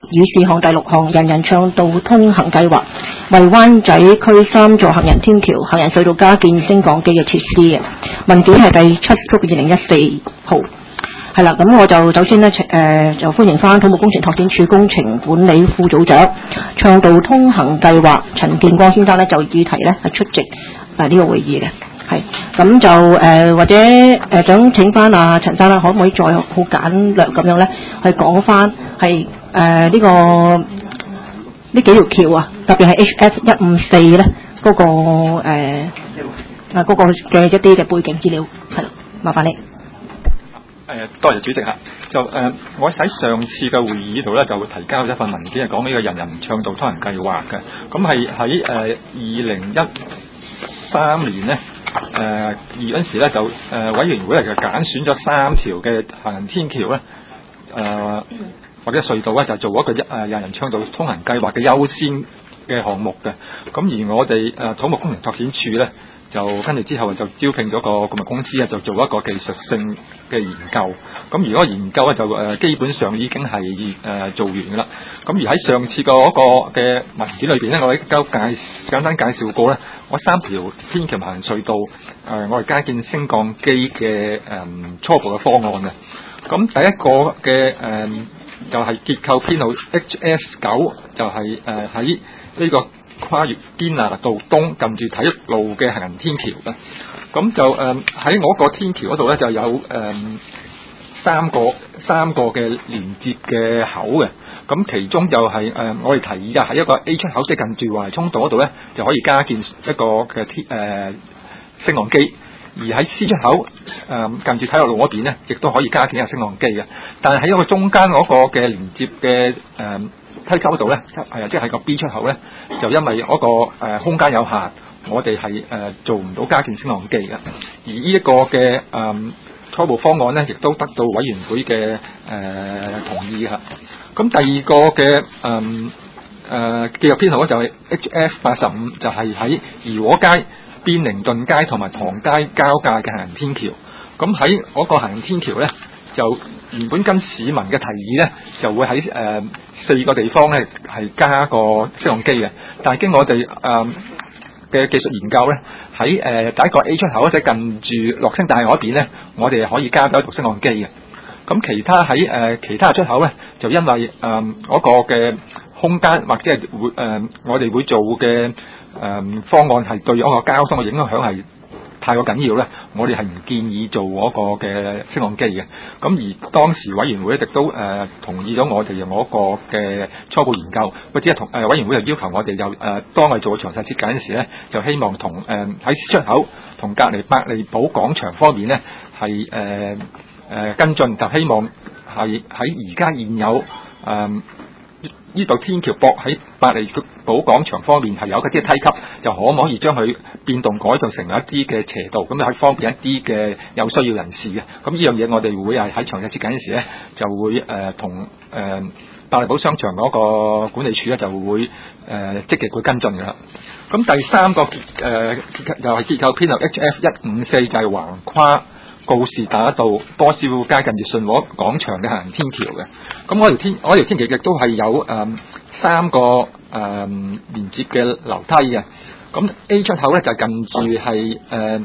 議事項第6項人人暢道通行計劃，為灣仔區3座行人天橋、行人隧道加建升降機嘅設施嘅文件係第7/2014號。係啦，咁我就首先呢，就歡迎翻土木工程拓展署工程管理副組長暢道通行計劃陳建光先生呢，就議題呢係出席呢個會議嘅。係咁就或者想請翻阿陳生啦，可唔可以再好簡略咁樣咧，去講翻係呢幾條橋啊，特別係 HF154咧嗰個嗰個嘅一啲嘅背景資料，係麻煩你。 多謝主席嚇。就我喺上次嘅會議度咧，就提交咗一份文件，係講呢個人人暢道通行計劃嘅。咁係喺2013年咧。嗰陣時咧就委員會係揀選咗3條嘅行人天橋咧，或者隧道咧，就做一個人人暢道通行計劃嘅優先嘅項目嘅。咁而我哋土木工程拓展署咧，就跟住之後就招聘咗個顧問公司啊，就做一個技術性嘅研究。咁如果研究咧就基本上已經係做完㗎啦。咁而喺上次嗰個嘅文件裏邊咧，我哋簡單介紹過咧，我3條天橋行人隧道我哋加建升降機嘅初步嘅方案嘅。咁第一個嘅就係結構編號 HS9，就係喺呢個跨越堅拿道東近住體育路嘅行人天橋嘅。咁就喺我個天橋嗰度咧就有三個嘅連接嘅口嘅。咁其中就係我哋提議喺一個 A 出口，即係近住華涌道嗰度咧，就可以加建一個嘅升降機。而喺 C 出口近住體育路嗰邊咧，亦都可以加建一個升降機嘅。但係喺一個中間嗰個嘅連接嘅梯級嗰度咧，即係喺個 B 出口咧，就因為嗰個空間有限，我哋係做唔到加建升降機嘅。而呢一個嘅初步方案咧，亦都得到委員會嘅同意嚇。咁第二個嘅記錄編號咧就係 HF85，就係喺怡和街、邊寧頓街同埋唐街交界嘅行人天橋。咁喺嗰個行人天橋咧，就原本跟市民嘅提議咧，就會喺4個地方咧係加個升降機嘅。但係經我哋嘅技術研究咧，喺第一個 A 出口即係近住樂清大嗰邊咧，我哋可以加到一條升降機嘅。咁其他喺其他出口咧，就因為嗰個嘅空間或者係我哋會做嘅方案係對嗰個交通嘅影響係太過緊要咧，我哋係唔建議做嗰個嘅升降機嘅。咁而當時委員會一直都同意咗我哋嗰個嘅初步研究，或者係委員會就要求我哋當我哋做詳細設計嗰陣時咧，就希望同喺出口同隔離百利堡廣場方面咧係跟進，就希望係喺而家現有呢度天橋駁喺百利堡廣場方面係有一啲梯級，就可唔可以將佢變動改造成為一啲嘅斜道，咁就可以方便一啲嘅有需要人士嘅。咁呢樣嘢我哋會係喺詳細設計嗰時咧，就會同百利堡商場嗰個管理處咧就會積極會跟進㗎啦。咁第三個又係結構編號 HF154，就係橫跨告士打道、波斯富街近住順和廣場嘅行人天橋嘅。咁我條天橋亦都係有3個連接嘅樓梯嘅。咁 A 出口咧就近住係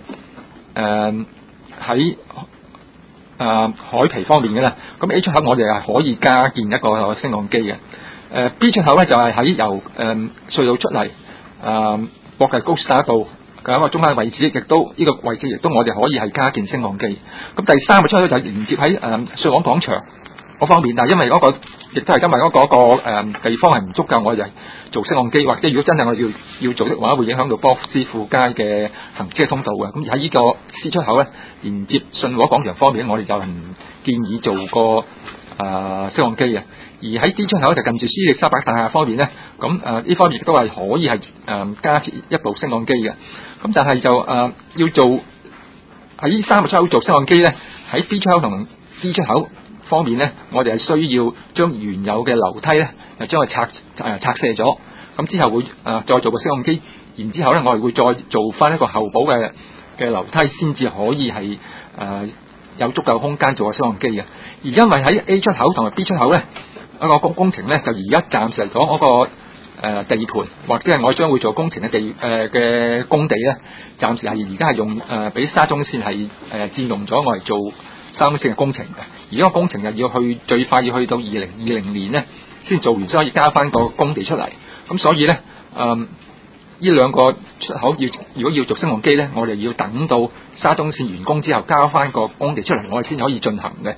喺海皮方面嘅啦。咁 A 出口我哋係可以加建一個升降機嘅。B 出口咧就係喺由隧道出嚟駁近告士打道嘅一個中間位置，亦都呢個位置亦都我哋可以係加建升降機。咁第3個出口就係連接喺順和廣場嗰方面，但係因為嗰個亦都係因為嗰個地方係唔足夠，我哋做升降機，或者如果真係我哋要做的話，會影響到波斯富街嘅行車通道嘅。咁而喺呢個 C 出口咧，連接順和廣場方面，我哋就唔建議做個升降機嘅。而喺 D 出口就近住斯力沙伯大廈方面咧，咁呢方面亦都係可以係加設一部升降機嘅。咁但係就要做喺呢3個出口做升降機咧，喺 B 出口同 D 出口方面咧，我哋係需要將原有嘅樓梯咧，就將佢拆卸咗，咁之後會再做個升降機，然之後咧我哋會再做翻一個後補嘅樓梯，先至可以係有足夠空間做個升降機嘅。而因為喺 A 出口同埋 B 出口咧， 一個工程咧，就而家暫時嚟講嗰個地盤或者係我將會做工程嘅嘅工地咧，暫時係而家係用俾沙中線係佔用咗我嚟做沙中線嘅工程嘅。而家個工程又要最快要去到2020年咧先做完，所以交翻個工地出嚟。咁所以咧呢兩個出口如果要做升降機咧，我哋要等到沙中線完工之後交翻個工地出嚟，我哋先可以進行嘅。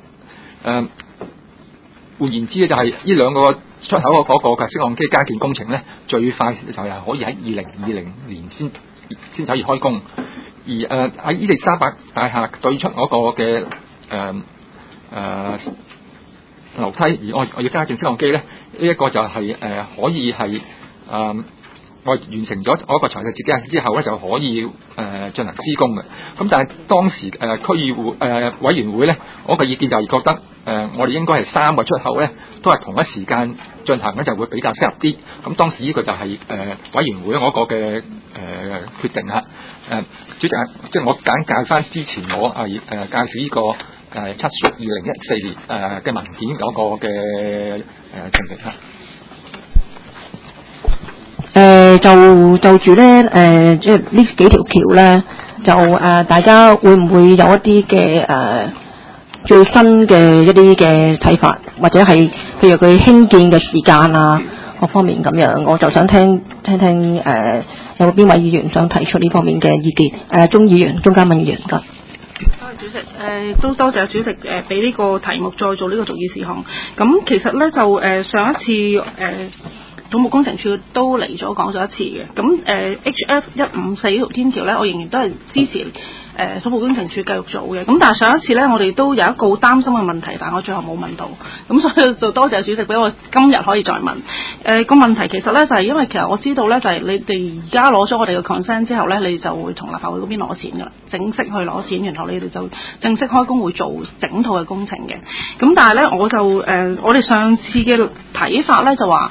換言之咧，就係呢兩個出口嗰個嘅升降機加建工程咧，最快就係可以喺2020年先可以開工。而喺伊利沙伯大廈對出嗰個嘅樓梯，而我要加建升降機咧，呢一個就係可以係我完成咗嗰個財政設計之後咧，就可以進行施工嘅。咁但係當時區議會委員會咧，我嘅意見就係覺得我哋應該係3個出口咧，都係同一時間進行咧，就會比較適合啲。咁當時呢個就係委員會嗰個嘅決定嚇。主席，即係我簡介翻之前我係介紹呢個7月2014年嘅文件嗰個嘅情形嚇。 就住咧，即係呢幾條橋咧，大家會唔會有一啲嘅最新嘅一啲嘅睇法，或者係譬如佢興建嘅時間啊，各方面咁樣，我就想聽有冇邊位議員想提出呢方面嘅意見？鍾嘉敏議員，唔該。 主席，都多謝主席俾呢個題目再做呢個逐議事項。咁其實咧就上一次土木工程處都嚟咗講咗一次嘅。咁HF 154呢條天橋咧，我仍然都係支持土木工程處繼續做嘅。咁但係上一次咧，我哋都有一個好擔心嘅問題，但係我最後冇問到。咁所以就多謝主席俾我今日可以再問。個問題其實咧就係因為其實我知道咧就係你哋而家攞咗我哋嘅 consent 之後咧，你就會同立法會嗰邊攞錢㗎啦，正式去攞錢，然後你哋就正式開工會做整套嘅工程嘅。咁但係咧我就我哋上次嘅睇法咧就話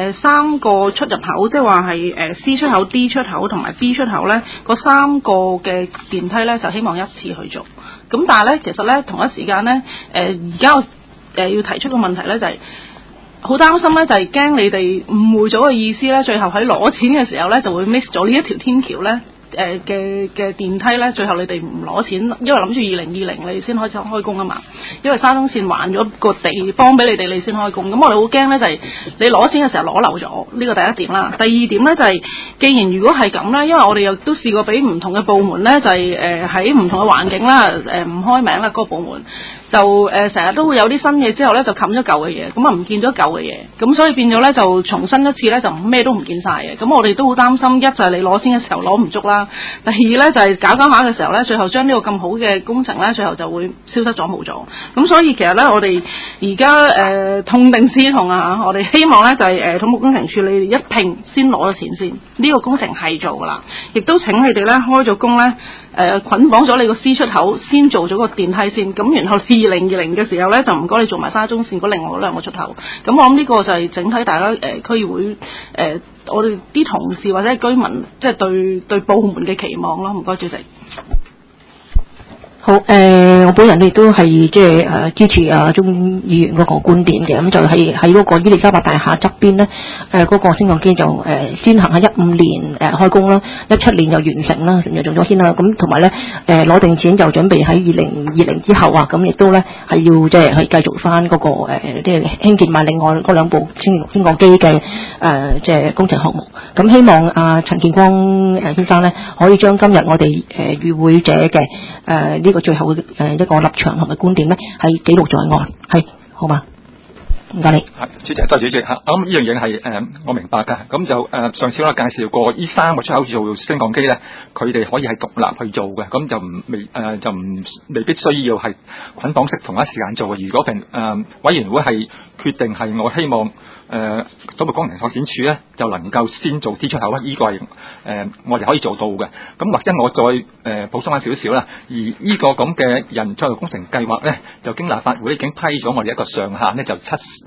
3個出入口，即係話係C 出口、D 出口同埋 B 出口咧，嗰3個嘅電梯咧就希望一次去做。咁但係咧其實咧同一時間咧而家我要提出個問題咧就係好擔心咧，就係驚你哋誤會咗嘅意思咧，最後喺攞錢嘅時候咧就會 miss 咗呢一條天橋咧嘅電梯咧，最後你哋唔攞錢，因為諗住2020你哋先開始開工啊嘛，因為沙中線還咗個地方俾你哋，你先開工。咁我哋好驚咧，就係你攞錢嘅時候攞漏咗，呢個第一點啦。第二點咧就係，既然如果係咁咧，因為我哋又都試過俾唔同嘅部門咧，就係喺唔同嘅環境啦，唔開名啦嗰個部門。就成日都會有啲新嘢之後咧，就冚咗舊嘅嘢，咁啊唔見咗舊嘅嘢，咁所以變咗咧就重新一次咧就咩都唔見晒嘅。咁我哋都好擔心，一就係你攞錢嘅時候攞唔足啦，第二咧就係搞下嘅時候咧，最後將呢個咁好嘅工程咧，最後就會消失咗冇咗。咁所以其實咧，我哋而家痛定思痛啊，我哋希望咧就係土木工程處你哋一拼先攞咗錢先，呢個工程係做噶啦，亦都請你哋咧開咗工咧捆綁咗你個 C 出口，先做咗個電梯先，咁然後2020嘅時候咧，就唔該你做埋沙中線嗰另外2個出口。咁我諗呢個就係整體大家區議會我哋啲同事或者居民即係對部門嘅期望咯。唔該主席。 好，我本人亦都係即係支持鍾議員嗰個觀點嘅，咁就係喺嗰個伊利沙伯大廈側邊咧，嗰個升降機就先行喺15年開工啦，17年就完成啦，就做咗先啦。咁同埋咧攞定錢就準備喺2020之後啊，咁亦都咧係要即係去繼續翻嗰個即係興建埋另外嗰2部升降機嘅即係工程項目。咁希望陳建光先生咧可以將今日我哋與會者嘅呢個最後嘅一個立場同埋觀點咧，係記錄在案，係好嘛？唔該你。係主席，多謝主席嚇。咁呢樣嘢係我明白㗎。咁就上次我介紹過，呢3個出口做升降機咧，佢哋可以係獨立去做嘅，咁就未必需要係捆綁式同一時間做嘅。如果委員會係決定係我希望土木工程拓展署咧就能夠先做 D 出口啦，呢個係我哋可以做到嘅。咁或者我再補充翻少少啦。而呢個咁嘅人才工程計劃咧，就經立法會已經批咗我哋一個上限咧，就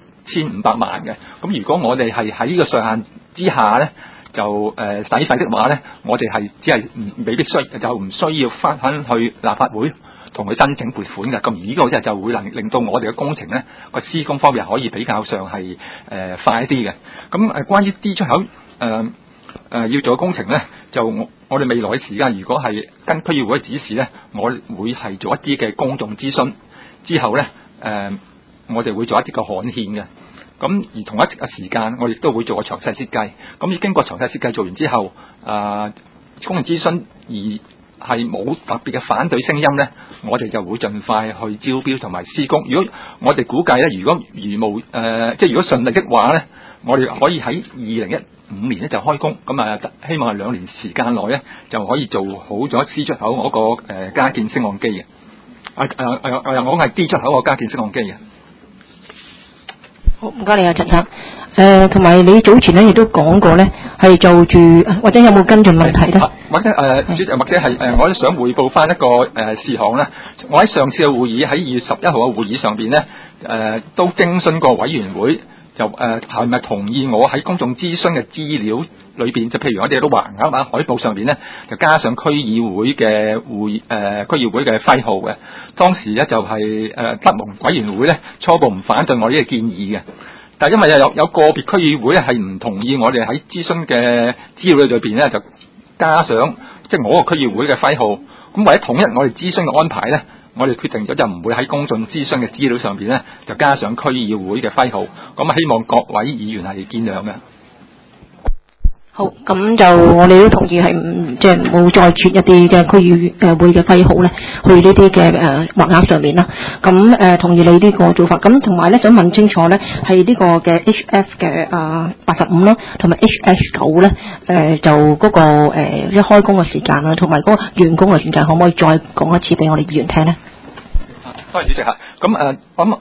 7500萬嘅。咁如果我哋係喺呢個上限之下咧，就使費的話咧，我哋係只係未必就唔需要翻去立法會同佢申請撥款嘅。咁而呢個就會令到我哋嘅工程咧個施工方面可以比較上係快啲嘅。咁關於 D 出口要做嘅工程咧，就我哋未來嘅時間，如果係跟區議會嘅指示咧，我會係做一啲嘅公眾諮詢，之後咧我哋會做一啲嘅刊憲嘅。咁而同一時間，我亦都會做個詳細設計。咁而經過詳細設計做完之後，公眾諮詢而係冇特別嘅反對聲音咧，我哋就會盡快去招標同埋施工。如果我哋估計咧，如果即係如果順利的話咧，我哋可以喺2015年咧就開工。咁希望係2年時間內咧就可以做好咗 C 出口嗰個加建升降機嘅。我係 D 出口個加建升降機嘅。 好，唔該你啊，陳生。同埋你早前咧亦都講過咧，係就住或者有冇跟進問題咧？ 或者主席，或者係我都想匯報翻一個事項咧。我喺上次嘅會議，喺2月11號嘅會議上邊咧，都徵詢過委員會，就係咪同意我喺公眾諮詢嘅資料裏邊，就譬如我哋都橫額喺海報上邊咧，就加上區議會嘅區議會嘅徽號嘅。當時咧就係德蒙委員會咧初步唔反對我呢個建議嘅。但係因為有個別區議會咧係唔同意我哋喺諮詢嘅資料裏邊咧就加上即係我個區議會嘅徽號，咁為咗統一我哋諮詢嘅安排咧，我哋決定咗就唔會喺公眾諮詢嘅資料上邊咧就加上區議會嘅徽號，咁希望各位議員係見諒嘅。 好，咁就我哋都同意係即係冇再設一啲嘅區議會嘅徽號咧，去呢啲嘅橫額上面啦。咁同意你呢個做法。咁同埋咧想問清楚咧，係呢個嘅 HF 嘅85啦，同埋 HS9咧就嗰個一開工嘅時間啦，同埋嗰個完工嘅時間，可唔可以再講一次俾我哋議員聽咧？ 多謝主席嚇。咁咁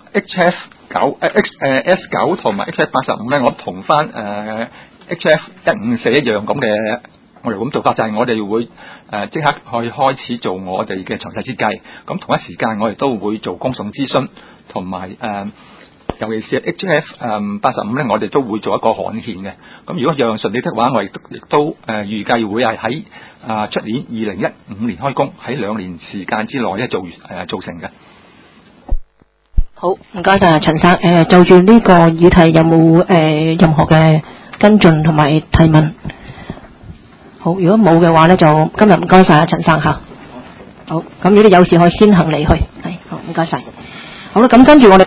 S9同埋 HF85咧，我同翻HF154一樣咁嘅，我哋咁做法就係我哋會即刻去開始做我哋嘅詳細設計。咁同一時間我哋都會做公眾諮詢，同埋尤其是 HF85咧，我哋都會做一個刊憲嘅。咁如果樣順利的話，我亦都預計會係喺出年2015年開工，喺2年時間之內咧做成嘅。 好，唔該晒陳生。就住呢個議題有冇任何嘅跟進同埋提問？好，如果冇嘅話咧，就今日唔該晒陳生嚇。好，咁如果你有事可以先行離去。係，好，唔該晒。好啦，咁跟住我哋。